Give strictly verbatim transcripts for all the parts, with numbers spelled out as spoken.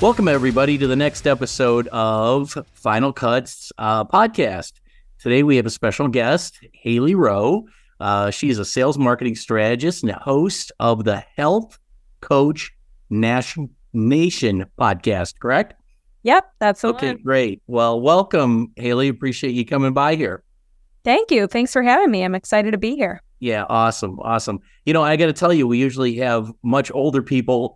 Welcome, everybody, to the next episode of Final Cuts uh, podcast. Today, we have a special guest, Haley Rowe. Uh, she is a sales marketing strategist and host of the Health Coach Nation, Nation podcast, correct? Yep, that's the Okay, one. great. Well, welcome, Haley. Appreciate you coming by here. Thank you. Thanks for having me. I'm excited to be here. Yeah, awesome, awesome. You know, I got to tell you, we usually have much older people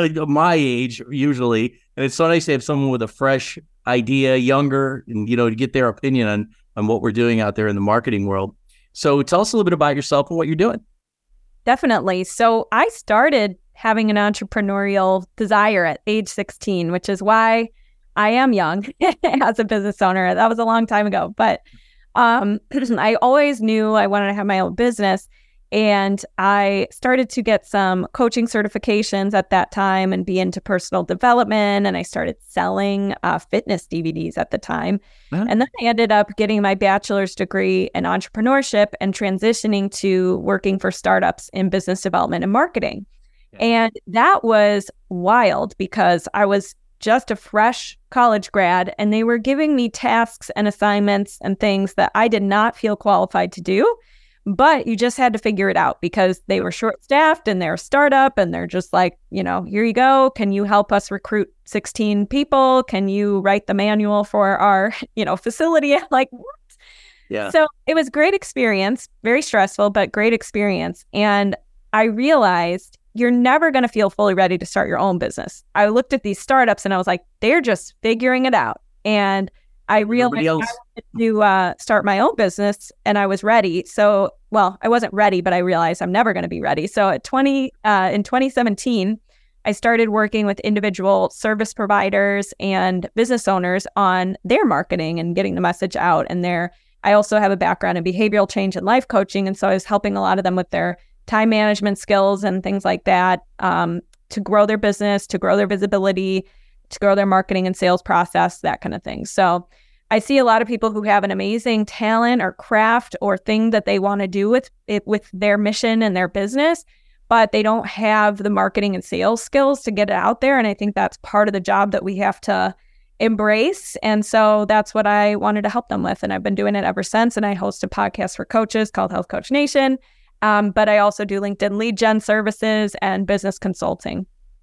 my age, usually, and it's so nice to have someone with a fresh idea, younger, and, you know, to get their opinion on, on what we're doing out there in the marketing world. So tell us a little bit about yourself and what you're doing. Definitely. So I started having an entrepreneurial desire at age sixteen, which is why I am young as a business owner. That was a long time ago, but Um, I always knew I wanted to have my own business, and I started to get some coaching certifications at that time and be into personal development. And I started selling uh, fitness D V Ds at the time. Uh-huh. And then I ended up getting my bachelor's degree in entrepreneurship and transitioning to working for startups in business development and marketing. Yeah. And that was wild because I was just a fresh college grad, and they were giving me tasks and assignments and things that I did not feel qualified to do, but you just had to figure it out because they were short-staffed and they're a startup, and they're just like, you know, here you go. Can you help us recruit sixteen people? Can you write the manual for our, you know, facility? Like, what? Yeah. So it was great experience, very stressful, but great experience. And I realized you're never going to feel fully ready to start your own business. I looked at these startups and I was like, they're just figuring it out. And I realized I wanted to uh, start my own business, and I was ready. So, well, I wasn't ready, but I realized I'm never going to be ready. So at twenty, uh, in twenty seventeen, I started working with individual service providers and business owners on their marketing and getting the message out. And their, I also have a background in behavioral change and life coaching. And so I was helping a lot of them with their time management skills and things like that, um, to grow their business, to grow their visibility, to grow their marketing and sales process, that kind of thing. So I see a lot of people who have an amazing talent or craft or thing that they want to do with it, with their mission and their business, but they don't have the marketing and sales skills to get it out there. And I think that's part of the job that we have to embrace. And so that's what I wanted to help them with. And I've been doing it ever since. And I host a podcast for coaches called Health Coach Nation. Um, but I also do LinkedIn lead gen services and business consulting.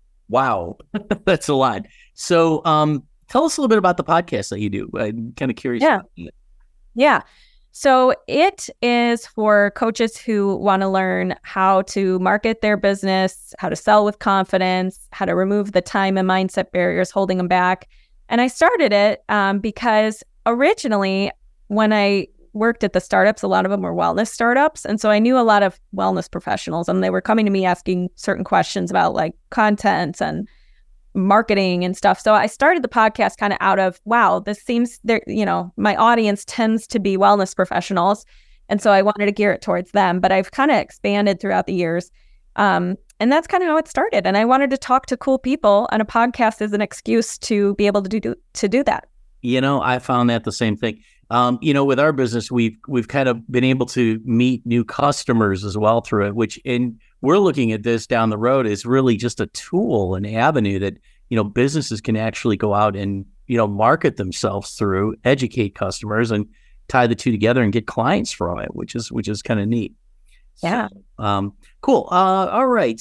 Wow. That's a lot. So um, tell us a little bit about the podcast that you do. I'm kind of curious. Yeah. About it. Yeah. So it is for coaches who want to learn how to market their business, how to sell with confidence, how to remove the time and mindset barriers holding them back. And I started it um, because originally when I worked at the startups, a lot of them were wellness startups. And so I knew a lot of wellness professionals, and they were coming to me asking certain questions about like content and marketing and stuff. So I started the podcast kind of out of, wow, this seems there, you know, my audience tends to be wellness professionals. And so I wanted to gear it towards them, but I've kind of expanded throughout the years. Um, and that's kind of how it started. And I wanted to talk to cool people, and a podcast is an excuse to be able to do, to do that. You know, I found that the same thing. Um, you know, with our business, we've we've kind of been able to meet new customers as well through it, which, and we're looking at this down the road is really just a tool, an avenue that, you know, businesses can actually go out and, you know, market themselves through, educate customers, and tie the two together and get clients from it, which is which is kind of neat. Yeah. So, um, cool. Uh, all right.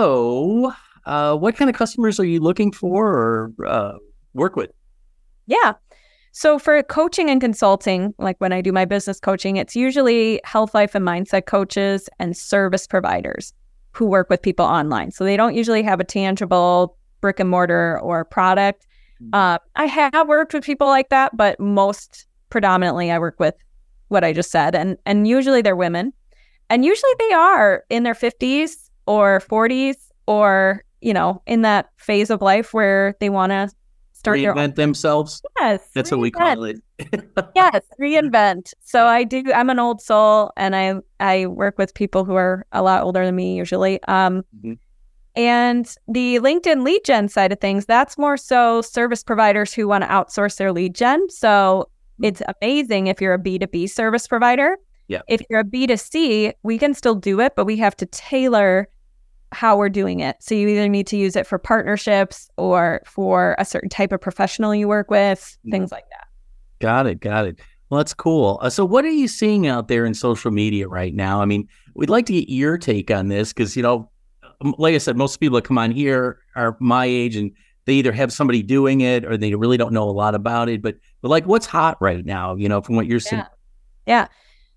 So, uh, what kind of customers are you looking for or uh, work with? Yeah. So for coaching and consulting, like when I do my business coaching, it's usually health, life, and mindset coaches and service providers who work with people online. So they don't usually have a tangible brick and mortar or product. Mm-hmm. Uh, I have worked with people like that, but most predominantly I work with what I just said. And, and usually they're women. And usually they are in their fifties or forties or, you know, in that phase of life where they want to start reinvent their own- themselves. Yes. That's reinvent. what we call it. Yes, reinvent. So I do, I'm an old soul, and I I work with people who are a lot older than me usually. Um, mm-hmm. And the LinkedIn lead gen side of things, that's more so service providers who want to outsource their lead gen. So mm-hmm. it's amazing if you're a B two B service provider. Yeah. If you're a B two C, we can still do it, but we have to tailor how we're doing it. So you either need to use it for partnerships or for a certain type of professional you work with, things like that. Got it. Got it. Well, that's cool. Uh, so what are you seeing out there in social media right now? I mean, we'd like to get your take on this because, you know, like I said, most people that come on here are my age and they either have somebody doing it or they really don't know a lot about it. But, but like, what's hot right now, you know, from what you're seeing? Yeah. yeah.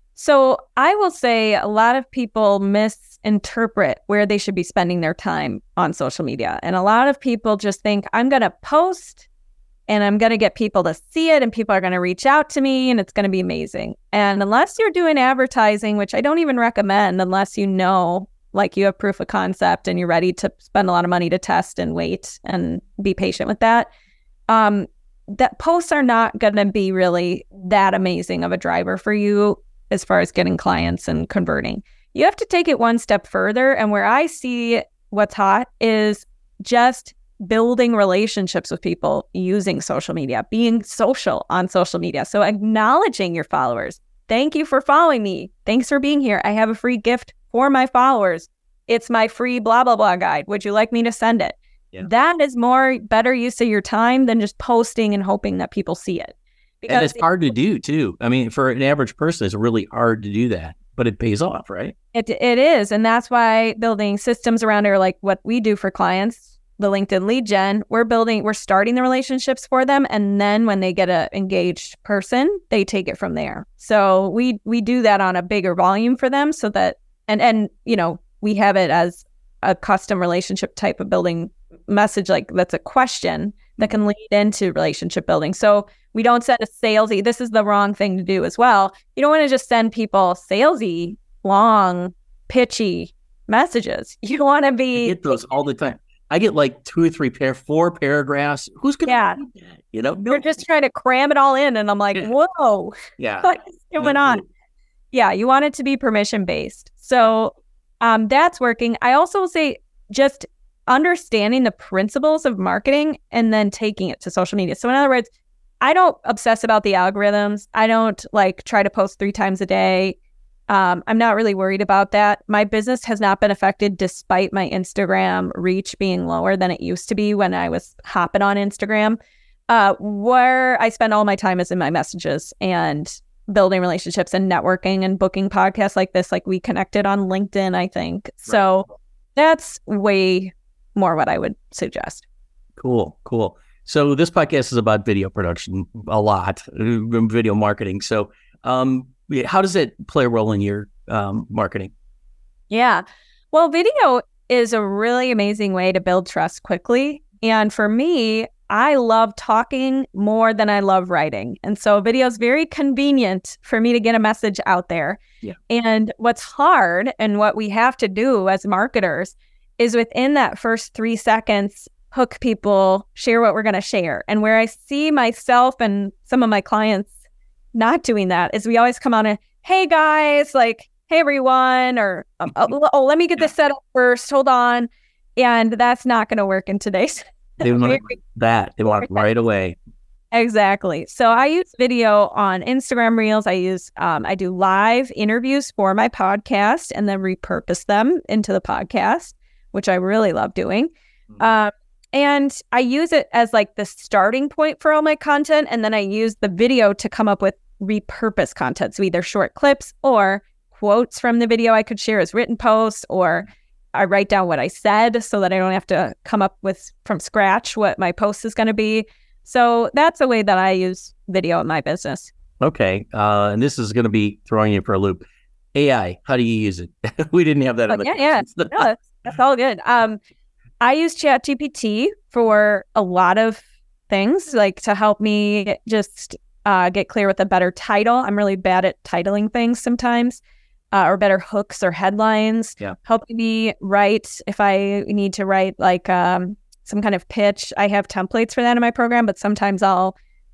So I will say a lot of people misinterpret where they should be spending their time on social media. And a lot of people just think, I'm going to post and I'm going to get people to see it and people are going to reach out to me and it's going to be amazing. And unless you're doing advertising, which I don't even recommend unless you know, like you have proof of concept and you're ready to spend a lot of money to test and wait and be patient with that, um, that posts are not going to be really that amazing of a driver for you as far as getting clients and converting. You have to take it one step further. And where I see what's hot is just building relationships with people using social media, being social on social media. So acknowledging your followers. Thank you for following me. Thanks for being here. I have a free gift for my followers. It's my free blah, blah, blah guide. Would you like me to send it? Yeah. That is more better use of your time than just posting and hoping that people see it. Because and it's hard to do too. I mean, for an average person, it's really hard to do that, but it pays off, right? It It is. And that's why building systems around it, like what we do for clients, the LinkedIn lead gen, we're building, we're starting the relationships for them. And then when they get an engaged person, they take it from there. So we we do that on a bigger volume for them so that, and, and you know, we have it as a custom relationship type of building message, like that's a question that can lead into relationship building. So we don't send a salesy. This is the wrong thing to do as well. You don't want to just send people salesy, long, pitchy messages. You want to be. I get those all the time. I get like two or three pair, four paragraphs. Who's going to yeah. read that? You know, no. You're just trying to cram it all in. And I'm like, yeah. whoa, yeah, what's going no, on? Yeah, you want it to be permission based. So um, that's working. I also will say just understanding the principles of marketing and then taking it to social media. So in other words, I don't obsess about the algorithms. I don't like try to post three times a day. Um, I'm not really worried about that. My business has not been affected despite my Instagram reach being lower than it used to be when I was hopping on Instagram. Uh, where I spend all my time is in my messages and building relationships and networking and booking podcasts like this. Like we connected on LinkedIn, I think. So right. That's way more what I would suggest. Cool, cool. So this podcast is about video production a lot, video marketing. So um, how does it play a role in your um, marketing? Yeah. Well, video is a really amazing way to build trust quickly. And for me, I love talking more than I love writing. And so video is very convenient for me to get a message out there. Yeah. And what's hard and what we have to do as marketers is within that first three seconds, hook people, share what we're going to share. And where I see myself and some of my clients not doing that is we always come on and, hey guys, like, hey everyone, or um, oh, oh, let me get this set up first. Hold on. And that's not going to work in today's. They want that. They want it right away. Exactly. So I use video on Instagram Reels. I use, um, I do live interviews for my podcast and then repurpose them into the podcast, which I really love doing. Mm-hmm. Um, and I use it as like the starting point for all my content. And then I use the video to come up with repurposed content. So either short clips or quotes from the video I could share as written posts, or I write down what I said so that I don't have to come up with from scratch what my post is going to be. So that's a way that I use video in my business. Okay. Uh, and this is going to be throwing you for a loop. A I, how do you use it? We didn't have that. Oh, on the yeah, yeah. No, that's, that's all good. Um, I use ChatGPT for a lot of things, like to help me just uh, get clear with a better title. I'm really bad at titling things sometimes. Uh, or better hooks or headlines, yeah. Helping me write if I need to write like um, some kind of pitch. I have templates for that in my program, but sometimes I'll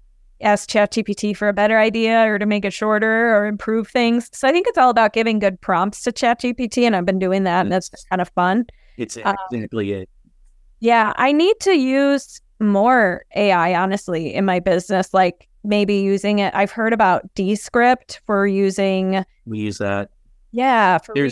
ask ChatGPT for a better idea or to make it shorter or improve things. So I think it's all about giving good prompts to ChatGPT, and I've been doing that, and that's kind of fun. It's exactly um, it. Yeah, I need to use more A I, honestly, in my business, like maybe using it. I've hered about Descript for using. We use that. Yeah. For There's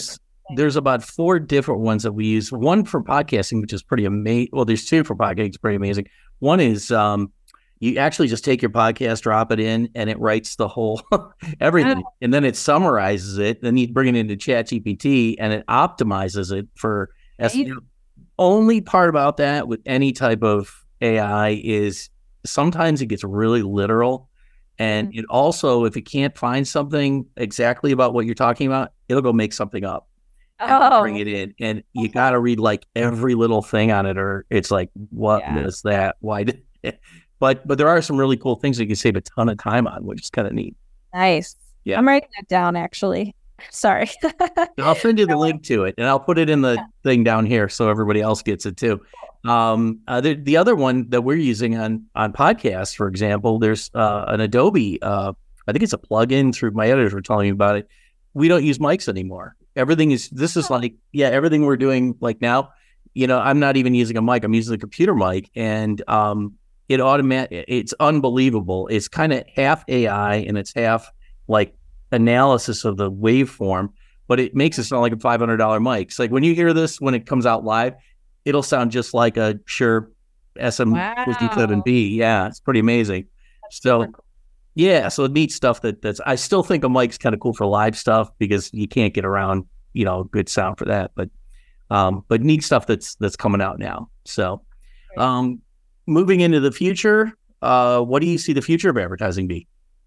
there's about four different ones that we use. One for podcasting, which is pretty amazing. Well, there's two for podcasting, it's pretty amazing. One is um, you actually just take your podcast, drop it in, and it writes the whole everything, and then it summarizes it. Then you bring it into ChatGPT, and it optimizes it for S E O. Only part about that with any type of A I is sometimes it gets really literal. And mm-hmm. it also, if it can't find something exactly about what you're talking about, it'll go make something up and oh. bring it in. And you got to read like every little thing on it, or it's like, what yeah. is that? Why did it? But, but there are some really cool things that you can save a ton of time on, which is kind of neat. Nice. Yeah. I'm writing that down, actually. Sorry. I'll send you the link to it, and I'll put it in the yeah. thing down here so everybody else gets it too. Um, uh, the, the other one that we're using on on podcasts, for example, there's uh, an Adobe. Uh, I think it's a plugin through my editors were telling me about it. We don't use mics anymore. Everything is. This is like yeah, everything we're doing like now. You know, I'm not even using a mic. I'm using the computer mic, and um, it automatic. It's unbelievable. It's kind of half A I and it's half like analysis of the waveform, but it makes it sound like a five hundred dollars mic. It's like when you hear this, when it comes out live, it'll sound just like a Shure S M fifty-seven B. Yeah, it's pretty amazing. That's so, cool. yeah, so neat stuff that that's, I still think a mic's kind of cool for live stuff because you can't get around, you know, good sound for that, but, um, but neat stuff that's, that's coming out now. So, um, moving into the future, uh, what do you see the future of advertising be?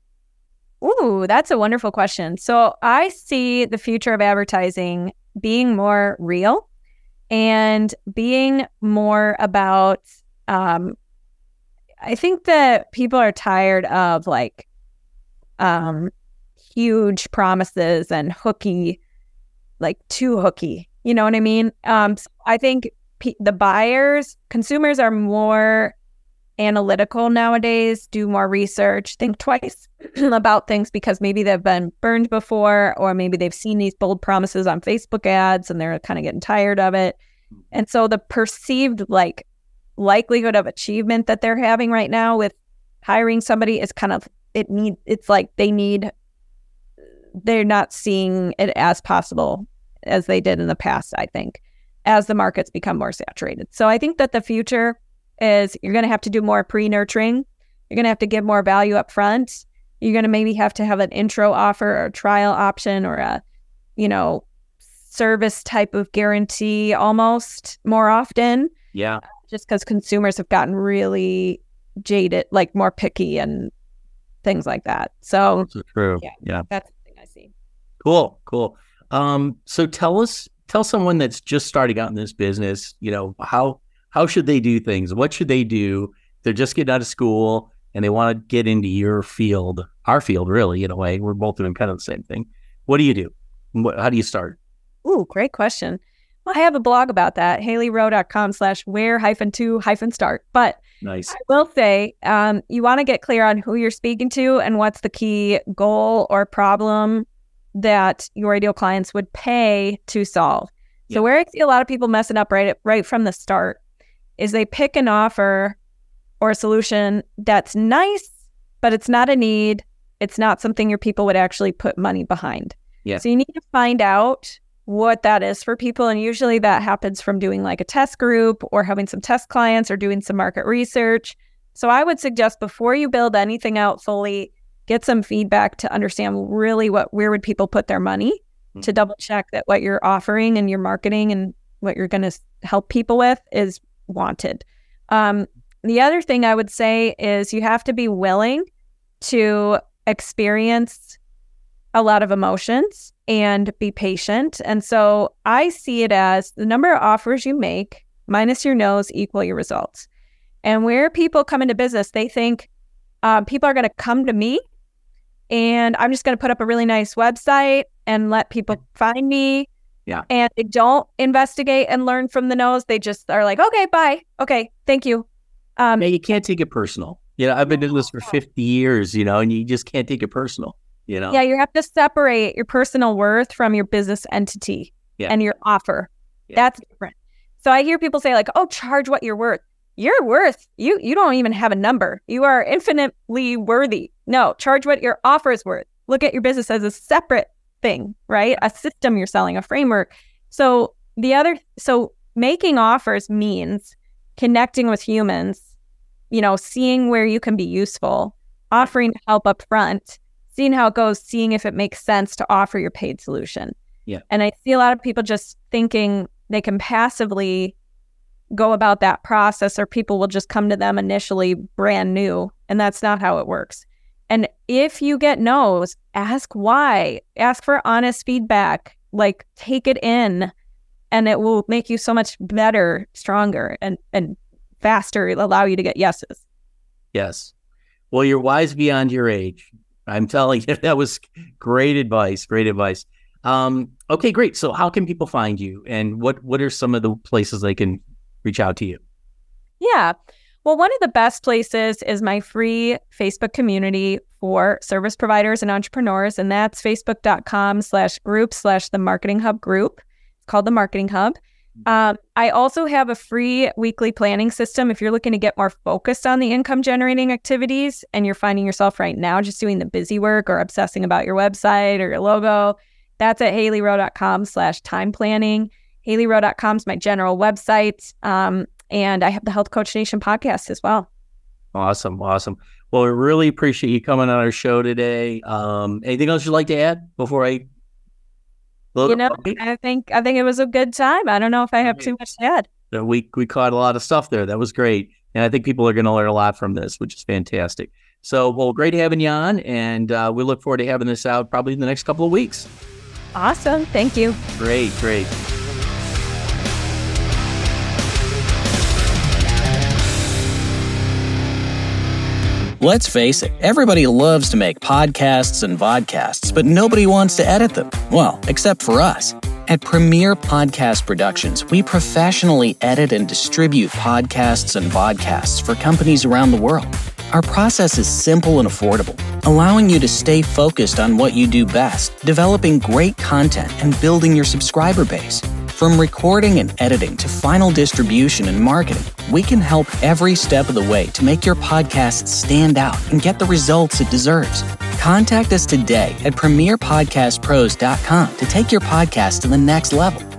Ooh, that's a wonderful question. So I see the future of advertising being more real and being more about, um, I think that people are tired of like um, huge promises and hooky, like too hooky. You know what I mean? Um, so I think p- the buyers, consumers are more analytical nowadays, do more research, think twice about things because maybe they've been burned before, or maybe they've seen these bold promises on Facebook ads and they're kind of getting tired of it. And so the perceived like likelihood of achievement that they're having right now with hiring somebody is kind of, it need, it's like they need, they're not seeing it as possible as they did in the past, I think, as the markets become more saturated. So I think that the future is you're going to have to do more pre-nurturing. You're going to have to give more value up front. You're going to maybe have to have an intro offer or a trial option or a, you know, service type of guarantee almost more often. Yeah. Just because consumers have gotten really jaded, like more picky and things like that. So that's true. Yeah, yeah. That's the thing I see. Cool. Cool. Um, so tell us, tell someone that's just starting out in this business, you know, how, How should they do things? What should they do? They're just getting out of school and they want to get into your field, our field, really, in a way. We're both doing kind of the same thing. What do you do? What, how do you start? Ooh, great question. Well, I have a blog about that, haleyrowe.com slash where hyphen to hyphen start. But nice. I will say um, you want to get clear on who you're speaking to and what's the key goal or problem that your ideal clients would pay to solve. Yeah. So where I see a lot of people messing up right right from the start is they pick an offer or a solution that's nice, but it's not a need. It's not something your people would actually put money behind. Yeah. So you need to find out what that is for people. And usually that happens from doing like a test group or having some test clients or doing some market research. So I would suggest before you build anything out fully, get some feedback to understand really what, where would people put their money mm-hmm. to double check that what you're offering and your marketing and what you're going to help people with is wanted. Um, the other thing I would say is you have to be willing to experience a lot of emotions and be patient. And so I see it as the number of offers you make minus your no's equal your results. And where people come into business, they think uh, people are going to come to me and I'm just going to put up a really nice website and let people find me. Yeah. And they don't investigate and learn from the no's. They just are like, okay, bye. Okay, thank you. Um, yeah, you can't take it personal. You know, I've been doing this for fifty years, you know, and you just can't take it personal, you know? Yeah, you have to separate your personal worth from your business entity yeah. and your offer. Yeah. That's different. So I hear people say like, oh, charge what you're worth. You're worth. You, you don't even have a number. You are infinitely worthy. No, charge what your offer is worth. Look at your business as a separate thing, right? A system you're selling, a framework. So the other, so making offers means connecting with humans, you know, seeing where you can be useful, offering to help up front, seeing how it goes, seeing if it makes sense to offer your paid solution. Yeah. And I see a lot of people just thinking they can passively go about that process, or people will just come to them initially brand new. And that's not how it works. And if you get no's, ask why, ask for honest feedback, like take it in, and it will make you so much better, stronger, and, and faster. It'll allow you to get yeses. Yes. Well, you're wise beyond your age. I'm telling you, that was great advice. Great advice. Um, okay, great. So how can people find you, and what, what are some of the places they can reach out to you? Yeah. Well, one of the best places is my free Facebook community for service providers and entrepreneurs. And that's facebook.com slash group slash the Marketing Hub group. It's called the Marketing Hub. Um, I also have a free weekly planning system. If you're looking to get more focused on the income generating activities and you're finding yourself right now just doing the busy work or obsessing about your website or your logo, that's at haleyrowe.com slash time planning. haleyrowe dot com is my general website. Um, and I have the Health Coach Nation podcast as well. Awesome. Awesome. Well, we really appreciate you coming on our show today. Um, anything else you'd like to add before I load You know, up? I think I think it was a good time. I don't know if I have too much to add. We, we caught a lot of stuff there. That was great. And I think people are going to learn a lot from this, which is fantastic. So, well, great having you on. And uh, we look forward to having this out probably in the next couple of weeks. Awesome. Thank you. Great, great. Let's face it, everybody loves to make podcasts and vodcasts, but nobody wants to edit them. Well, except for us. At Premier Podcast Productions, we professionally edit and distribute podcasts and vodcasts for companies around the world. Our process is simple and affordable, allowing you to stay focused on what you do best, developing great content and building your subscriber base. From recording and editing to final distribution and marketing, we can help every step of the way to make your podcast stand out and get the results it deserves. Contact us today at premier podcast pros dot com to take your podcast to the next level.